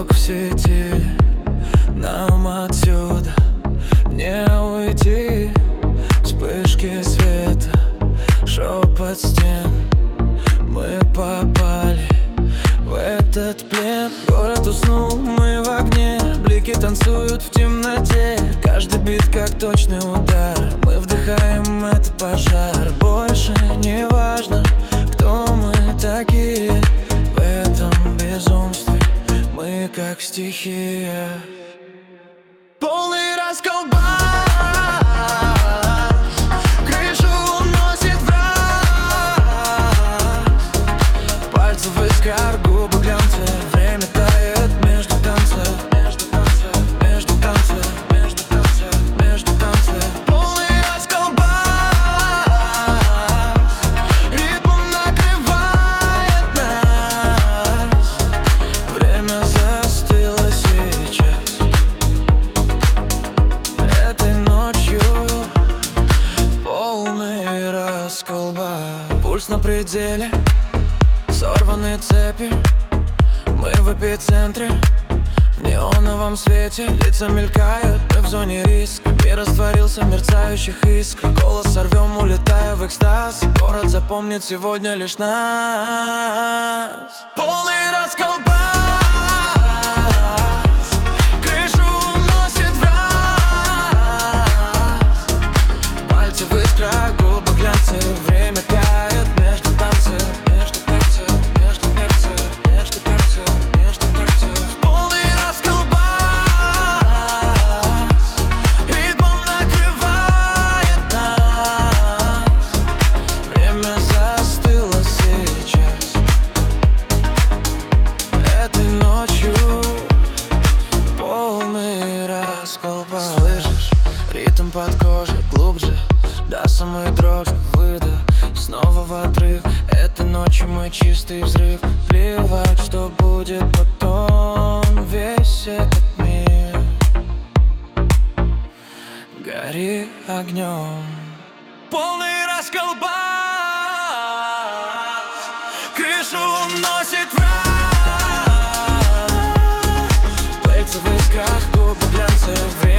Блог в сети, нам отсюда не уйти. Вспышки света, шепот стен. Мы попали в этот плен. Город уснул, мы в огне. Блики танцуют в темноте. Каждый бит как точный удар. Мы вдыхаем этот пожар. Больше не важно, кто мы такие. В этом безумстве мы как стихия. Полный расколбас. Крышу уносит враг. Пальцы в искрах, губы глянцы. Время тает между танцев. Между танцев, между танцев, между танцев, между танцев. Полный расколбас. Ритм накрывает нас. Время застыло сейчас. Этой ночью полный расколбас. Пульс на пределе, сорванные цепи. Мы в эпицентре, в неоновом свете. Лица мелькают, мы в зоне риска. Мир растворился в мерцающих искрах. Голос сорвем, улетая в экстаз. Город запомнит сегодня лишь нас. Полный расколбас. Крышу уносит враг. Пальцы в искрах, губы глянцы. Время тает между танцев. Между танцев, между танцев, между танцев, между танцев. Полный расколбас. Ритмом накрывает нас. Время застыло сейчас. Этой ночью полный расколбас. Слышишь, ритм под кожей глубже, до самой дрожи, выдох. Снова в отрыв. Этой ночью мы чистый взрыв. Плевать, что будет потом. Весь этот мир гори огнем. Полный расколбас. Крышу уносит враг. Пальцы в искрах, губы глянцы.